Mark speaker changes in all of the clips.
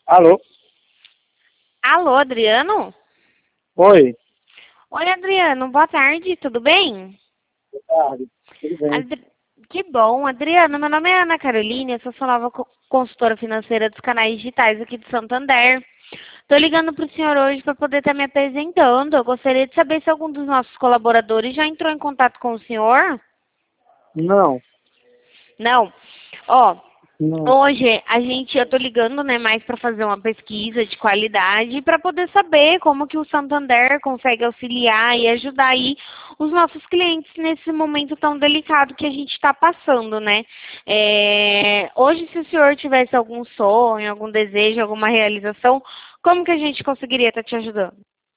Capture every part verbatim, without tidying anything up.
Speaker 1: Alô?
Speaker 2: Alô, Adriano?
Speaker 1: Oi.
Speaker 2: Oi, Adriano, boa tarde, tudo bem?
Speaker 1: Boa tarde. Tudo bem?
Speaker 2: Adri... Que bom, Adriano, meu nome é Ana Carolina, eu sou sua nova co- consultora financeira dos canais digitais aqui de Santander. Estou ligando para o senhor hoje para poder estar me apresentando. Eu gostaria de saber se algum dos nossos colaboradores já entrou em contato com o senhor?
Speaker 1: Não.
Speaker 2: Não? Ó,
Speaker 1: Não.
Speaker 2: hoje a gente, eu tô ligando, né, mais para fazer uma pesquisa de qualidade para poder saber como que o Santander consegue auxiliar e ajudar aí os nossos clientes nesse momento tão delicado que a gente está passando, né? É, hoje, se o senhor tivesse algum sonho, algum desejo, alguma realização, como que a gente conseguiria estar te ajudando?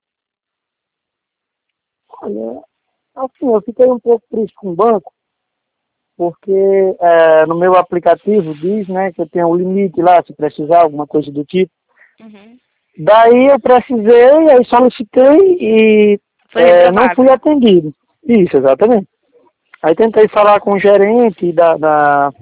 Speaker 1: Olha, assim, eu fiquei um pouco triste com o banco, porque é, no meu aplicativo diz, né, que eu tenho um limite lá, se precisar, alguma coisa do tipo.
Speaker 2: Uhum.
Speaker 1: Daí eu precisei, aí solicitei e
Speaker 2: Foi
Speaker 1: é, não
Speaker 2: reprovado.
Speaker 1: fui atendido. Isso, exatamente. Aí tentei falar com o gerente da, da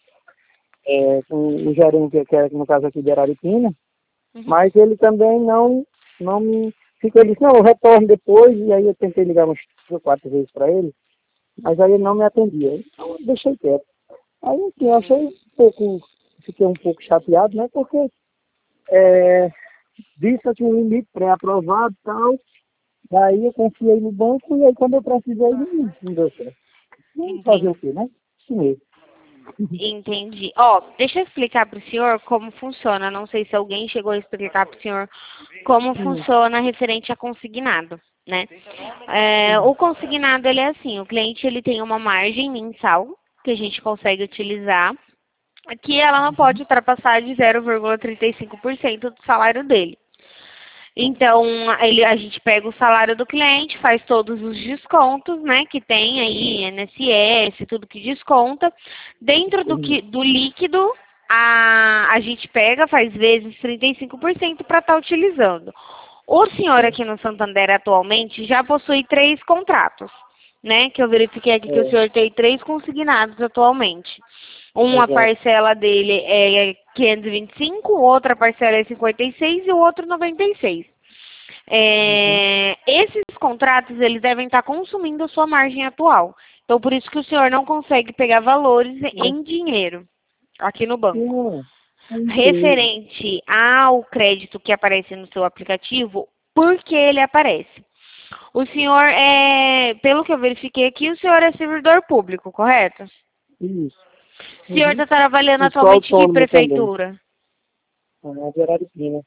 Speaker 1: é, com o gerente que é, no caso aqui de Araripina,
Speaker 2: Uhum.
Speaker 1: mas ele também não, não me... Ficou, ele disse, não, eu retorno depois, e aí eu tentei ligar umas três ou quatro vezes para ele, mas aí ele não me atendia. Então eu deixei quieto. Aí assim, eu achei um pouco, fiquei um pouco chateado, né, porque é, disse que eu tinha um limite pré-aprovado e tal, daí eu confiei no banco, e aí quando eu precisei, não, não deu certo. Vamos fazer o
Speaker 2: Entendi.
Speaker 1: quê, né? Isso mesmo.
Speaker 2: Entendi. Ó, deixa eu explicar para o senhor como funciona. Não sei se alguém chegou a explicar para o senhor como
Speaker 1: Hum,
Speaker 2: funciona referente a consignado, né? É,
Speaker 1: hum,
Speaker 2: o consignado, ele é assim, o cliente ele tem uma margem mensal que a gente consegue utilizar, que ela não pode ultrapassar de zero vírgula trinta e cinco por cento do salário dele. Então, ele, a gente pega o salário do cliente, faz todos os descontos, né, que tem aí, I N S S, tudo que desconta. Dentro do,
Speaker 1: hum,
Speaker 2: que, do líquido, a, a gente pega, faz vezes trinta e cinco por cento para estar utilizando. O senhor
Speaker 1: é,
Speaker 2: aqui no Santander atualmente já possui três contratos, né, que eu verifiquei aqui que o
Speaker 1: é,
Speaker 2: senhor tem três consignados atualmente. Uma
Speaker 1: exato.
Speaker 2: parcela dele é quinhentos e vinte e cinco, outra parcela é cinquenta e seis e o outro noventa e seis.
Speaker 1: Uhum.
Speaker 2: É, esses contratos, eles devem estar consumindo a sua margem atual. Então, por isso que o senhor não consegue pegar valores em dinheiro aqui no banco.
Speaker 1: Não, é isso mesmo.
Speaker 2: Referente ao crédito que aparece no seu aplicativo, por que ele aparece? O senhor é, pelo que eu verifiquei aqui, o senhor é servidor público, correto?
Speaker 1: Isso.
Speaker 2: O senhor
Speaker 1: Uhum.
Speaker 2: está trabalhando
Speaker 1: E sou
Speaker 2: atualmente em que
Speaker 1: autônomo também.
Speaker 2: prefeitura?
Speaker 1: Ah, de Araripina.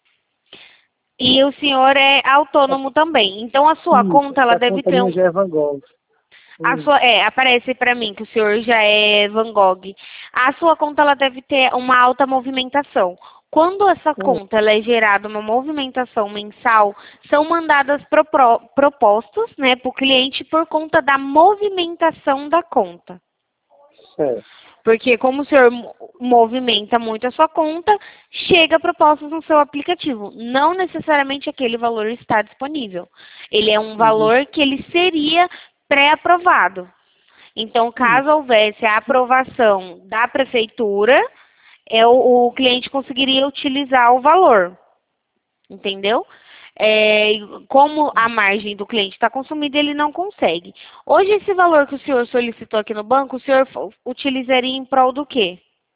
Speaker 2: E o senhor é autônomo também. Então, a sua
Speaker 1: Isso.
Speaker 2: conta, ela
Speaker 1: A
Speaker 2: deve
Speaker 1: conta
Speaker 2: ter
Speaker 1: minha
Speaker 2: um,
Speaker 1: já é Van Gogh.
Speaker 2: a
Speaker 1: Hum.
Speaker 2: sua, é, aparece para mim que o senhor já é Van Gogh. A sua conta ela deve ter uma alta movimentação. Quando essa
Speaker 1: Hum.
Speaker 2: conta ela é gerada uma movimentação mensal, são mandadas propro- propostas, né, para o cliente por conta da movimentação da conta.
Speaker 1: Certo.
Speaker 2: Porque como o senhor mo- movimenta muito a sua conta, chega propostas no seu aplicativo. Não necessariamente aquele valor está disponível. Ele é um
Speaker 1: Uhum.
Speaker 2: valor que ele seria pré-aprovado. Então,
Speaker 1: Hum.
Speaker 2: caso houvesse a aprovação da prefeitura, é, o, o cliente conseguiria utilizar o valor, entendeu? É, como a margem do cliente está consumida, ele não consegue. Hoje, esse valor que o senhor solicitou aqui no banco, o senhor fo- utilizaria em prol do quê?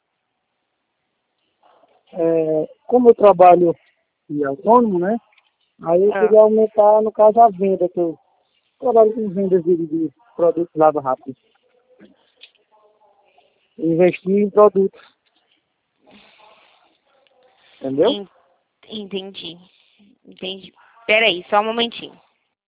Speaker 1: É, como eu trabalho de autônomo, né? Aí eu
Speaker 2: Ah,
Speaker 1: queria aumentar, no caso, a venda, que eu trabalho com vendas de, de produtos lava rápido. Investir em produtos, entendeu?
Speaker 2: en- entendi, entendi. Peraí, só um momentinho.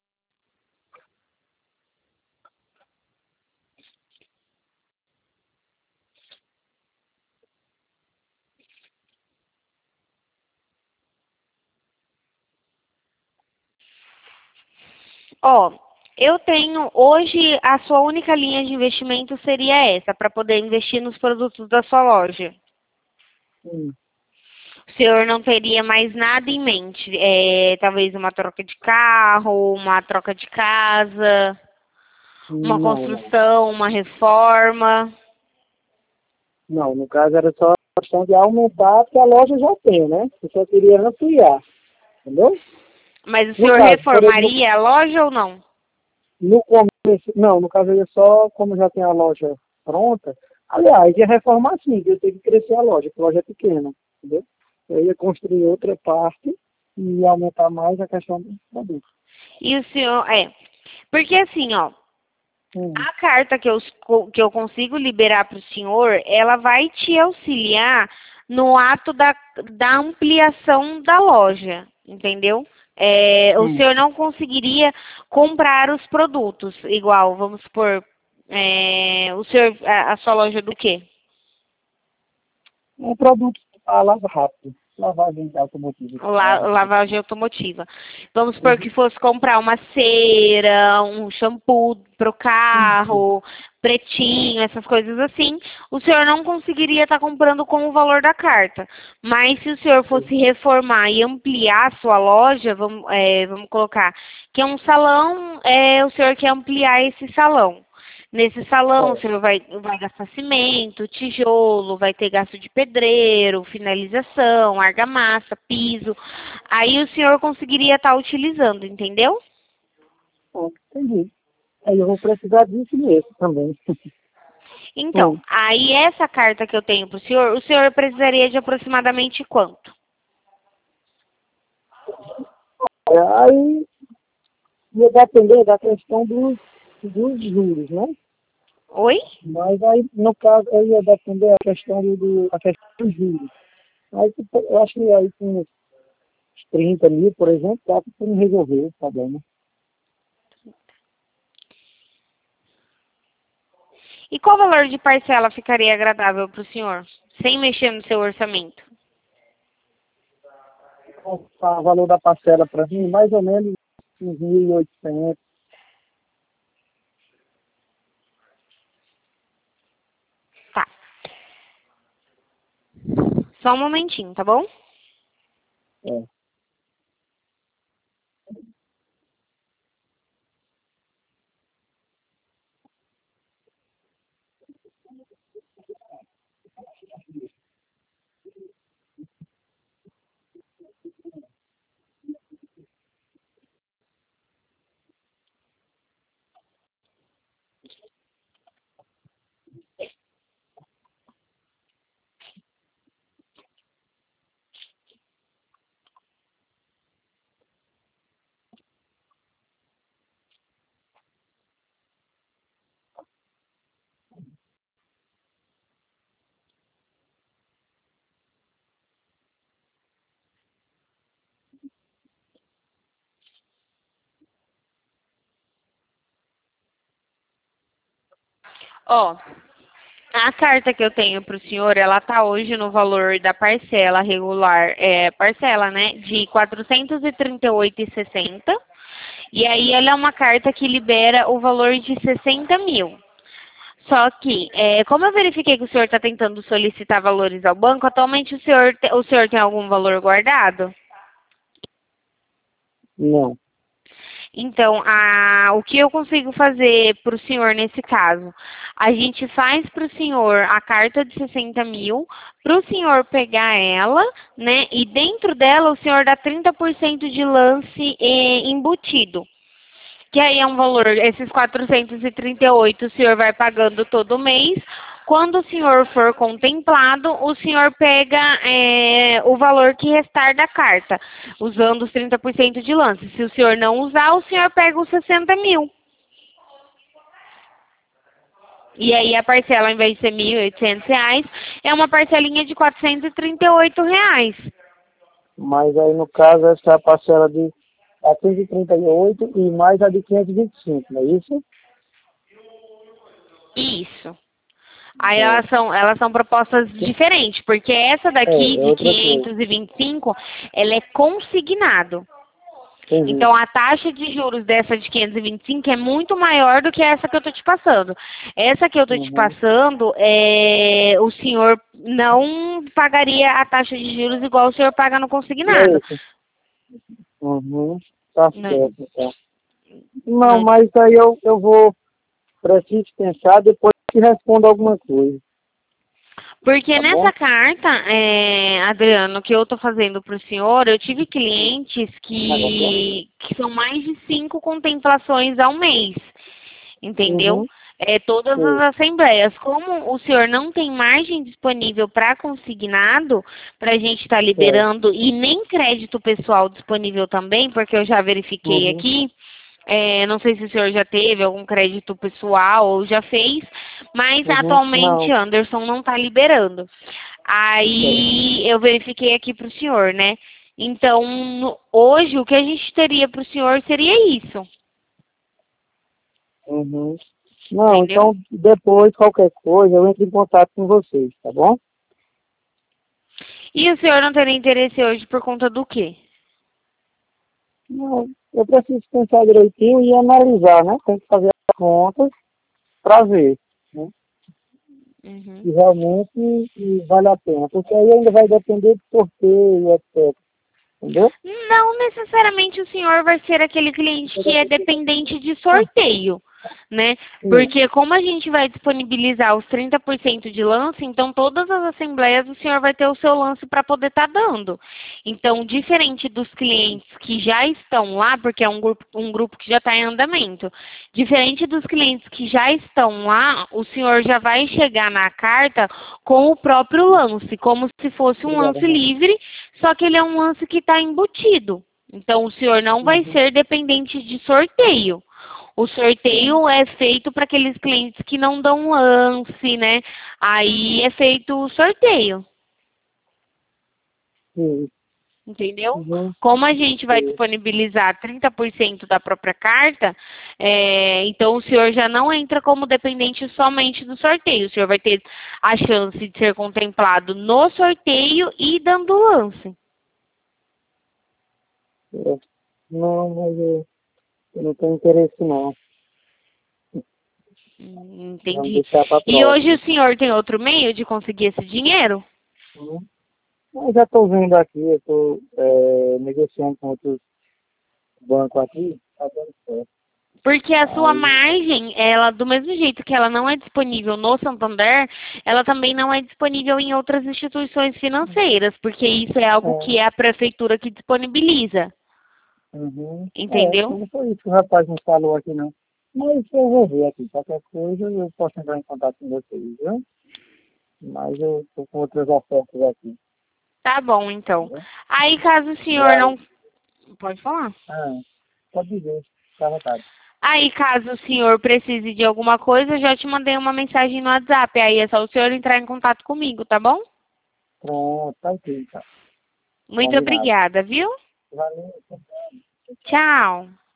Speaker 2: Ó, eu tenho hoje a sua única linha de investimento seria essa, para poder investir nos produtos da sua loja.
Speaker 1: Hum.
Speaker 2: O senhor não teria mais nada em mente, é, talvez uma troca de carro, uma troca de casa, uma
Speaker 1: Não, não.
Speaker 2: construção, uma reforma.
Speaker 1: Não, no caso era só questão de aumentar, porque a loja já tem, né? Eu só queria ampliar, entendeu?
Speaker 2: Mas o
Speaker 1: No
Speaker 2: senhor
Speaker 1: caso, por exemplo,
Speaker 2: reformaria a loja ou não?
Speaker 1: no começo, não, no caso eu ia só, como já tem a loja pronta, aliás, ia reformar sim, eu tenho que crescer a loja, porque a loja é pequena, entendeu? Eu ia construir outra parte e aumentar mais a questão do produto.
Speaker 2: E o senhor, é, porque assim, ó,
Speaker 1: Hum,
Speaker 2: a carta que eu, que eu consigo liberar para o senhor, ela vai te auxiliar no ato da, da ampliação da loja, entendeu? É, o
Speaker 1: hum.
Speaker 2: senhor não conseguiria comprar os produtos, igual, vamos supor, é, o senhor, a, a sua loja do quê?
Speaker 1: Um produto a lava rápido, lavagem automotiva.
Speaker 2: La- lavagem automotiva. Vamos supor
Speaker 1: Uhum.
Speaker 2: que fosse comprar uma cera, um shampoo pro
Speaker 1: Isso.
Speaker 2: carro, pretinho, essas coisas assim, o senhor não conseguiria estar comprando com o valor da carta. Mas se o senhor fosse reformar e ampliar a sua loja, vamos, é, vamos colocar que é um salão, é, o senhor quer ampliar esse salão. Nesse salão, o
Speaker 1: É.
Speaker 2: senhor vai, vai gastar cimento, tijolo, vai ter gasto de pedreiro, finalização, argamassa, piso. Aí o senhor conseguiria estar utilizando, entendeu?
Speaker 1: Bom, entendi. Aí eu vou precisar disso mesmo também.
Speaker 2: Então,
Speaker 1: Hum.
Speaker 2: aí essa carta que eu tenho para o senhor, o senhor precisaria de aproximadamente quanto?
Speaker 1: É, aí ia depender da questão dos, dos juros, né?
Speaker 2: Oi?
Speaker 1: Mas aí, no caso, aí ia depender da questão do, do, a questão dos juros. Aí tipo, eu acho que aí com uns trinta mil, por exemplo, dá para resolver o problema.
Speaker 2: E qual valor de parcela ficaria agradável para o senhor, sem mexer no seu orçamento?
Speaker 1: O valor da parcela para mim, mais ou menos uns mil e oitocentos.
Speaker 2: Tá. Só um momentinho, tá bom?
Speaker 1: É.
Speaker 2: Ó, a carta que eu tenho para o senhor, ela tá hoje no valor da parcela regular, é, parcela, né, de quatrocentos e trinta e oito e sessenta. E aí ela é uma carta que libera o valor de sessenta mil. Só que, é, como eu verifiquei que o senhor está tentando solicitar valores ao banco, atualmente o senhor, te- o senhor tem algum valor guardado?
Speaker 1: Não.
Speaker 2: Então, a, o que eu consigo fazer para o senhor nesse caso? A gente faz para o senhor a carta de sessenta mil, para o senhor pegar ela, né? E dentro dela o senhor dá trinta por cento de lance eh, embutido. Que aí é um valor, esses quatrocentos e trinta e oito o senhor vai pagando todo mês. Quando o senhor for contemplado, o senhor pega é, o valor que restar da carta, usando os trinta por cento de lance. Se o senhor não usar, o senhor pega os sessenta mil. E aí a parcela, ao invés de ser mil e oitocentos reais, é uma parcelinha de quatrocentos e trinta e oito reais.
Speaker 1: Mas aí, no caso, essa é a parcela de quatrocentos e trinta e oito e mais a de quinhentos e vinte e cinco, não é isso?
Speaker 2: Isso. Aí
Speaker 1: É,
Speaker 2: elas são, elas são propostas diferentes, porque essa
Speaker 1: é,
Speaker 2: daqui
Speaker 1: é
Speaker 2: de
Speaker 1: outra coisa.
Speaker 2: quinhentos e vinte e cinco, ela é consignado.
Speaker 1: Entendi.
Speaker 2: Então a taxa de juros dessa de quinhentos e vinte e cinco é muito maior do que essa que eu estou te passando. Essa que eu estou te
Speaker 1: Uhum.
Speaker 2: passando, é, o senhor não pagaria a taxa de juros igual o senhor paga no
Speaker 1: É
Speaker 2: consignado.
Speaker 1: isso. Uhum. Tá
Speaker 2: Não,
Speaker 1: certo, então. Não,
Speaker 2: não,
Speaker 1: mas aí eu, eu vou, preciso pensar, depois te respondo alguma coisa.
Speaker 2: Porque
Speaker 1: Tá bom?
Speaker 2: nessa carta, é, Adriano, que eu estou fazendo para o senhor, eu tive clientes que, que são mais de cinco contemplações ao mês, entendeu?
Speaker 1: Uhum.
Speaker 2: É, todas
Speaker 1: Sim.
Speaker 2: as assembleias. Como o senhor não tem margem disponível para consignado, para a gente estar tá
Speaker 1: Certo.
Speaker 2: liberando, e nem crédito pessoal disponível também, porque eu já verifiquei
Speaker 1: Uhum.
Speaker 2: aqui, é, não sei se o senhor já teve algum crédito pessoal ou já fez, mas
Speaker 1: Uhum.
Speaker 2: atualmente
Speaker 1: Não.
Speaker 2: Anderson não está liberando.
Speaker 1: Certo.
Speaker 2: Aí eu verifiquei aqui para o senhor, né? Então, no- hoje o que a gente teria para o senhor seria isso,
Speaker 1: Uhum. Não,
Speaker 2: entendeu?
Speaker 1: então depois, qualquer coisa, eu entro em contato com vocês, tá bom?
Speaker 2: E o senhor não teria interesse hoje por conta do quê?
Speaker 1: Não, eu preciso pensar direitinho e analisar, né? Tem que fazer as contas para ver, né?
Speaker 2: Uhum.
Speaker 1: Se realmente e vale a pena. Porque aí ainda vai depender do sorteio, etcétera. Entendeu?
Speaker 2: Não necessariamente o senhor vai ser aquele cliente que é dependente de sorteio, né?
Speaker 1: Sim.
Speaker 2: Porque como a gente vai disponibilizar os trinta por cento de lance, então todas as assembleias o senhor vai ter o seu lance para poder estar dando. Então, diferente dos clientes que já estão lá, porque é um grupo, um grupo que já está em andamento, diferente dos clientes que já estão lá, o senhor já vai chegar na carta com o próprio lance, como se fosse um
Speaker 1: Obrigado,
Speaker 2: lance
Speaker 1: irmão.
Speaker 2: livre, só que ele é um lance que está embutido. Então, o senhor não vai
Speaker 1: Uhum.
Speaker 2: ser dependente de sorteio. O
Speaker 1: Sim.
Speaker 2: sorteio é feito para aqueles clientes que não dão lance, né? Aí é feito o sorteio,
Speaker 1: Sim.
Speaker 2: entendeu?
Speaker 1: Uhum.
Speaker 2: Como a gente vai
Speaker 1: Sim.
Speaker 2: disponibilizar trinta por cento da própria carta, é, então o senhor já não entra como dependente somente do sorteio. O senhor vai ter a chance de ser contemplado no sorteio e dando lance.
Speaker 1: É. Não, mas eu, eu não tenho interesse não.
Speaker 2: Hum,
Speaker 1: Vamos
Speaker 2: Entendi.
Speaker 1: deixar para
Speaker 2: E hoje o
Speaker 1: próxima.
Speaker 2: senhor tem outro meio de conseguir esse dinheiro?
Speaker 1: Uhum. Eu já estou vendo aqui, eu estou negociando com outros bancos aqui, tá dando certo.
Speaker 2: Porque a sua
Speaker 1: Aí,
Speaker 2: margem, ela, do mesmo jeito que ela não é disponível no Santander, ela também não é disponível em outras instituições financeiras, porque isso é algo
Speaker 1: é,
Speaker 2: que é a prefeitura que disponibiliza,
Speaker 1: uhum, é,
Speaker 2: entendeu?
Speaker 1: não foi isso que o rapaz me falou aqui não. Mas eu vou ver aqui, qualquer coisa eu posso entrar em contato com vocês, viu? Mas eu estou com outras ofertas aqui,
Speaker 2: Tá bom, então.
Speaker 1: entendeu?
Speaker 2: Aí, caso o
Speaker 1: E
Speaker 2: senhor
Speaker 1: aí,
Speaker 2: não... Pode falar.
Speaker 1: ah, pode dizer, fica à vontade.
Speaker 2: Aí, caso o senhor precise de alguma coisa, eu já te mandei uma mensagem no WhatsApp. Aí é só o senhor entrar em contato comigo, tá bom?
Speaker 1: Pronto, tá ok, então.
Speaker 2: Muito
Speaker 1: Combinado.
Speaker 2: obrigada, viu?
Speaker 1: Valeu.
Speaker 2: Tchau.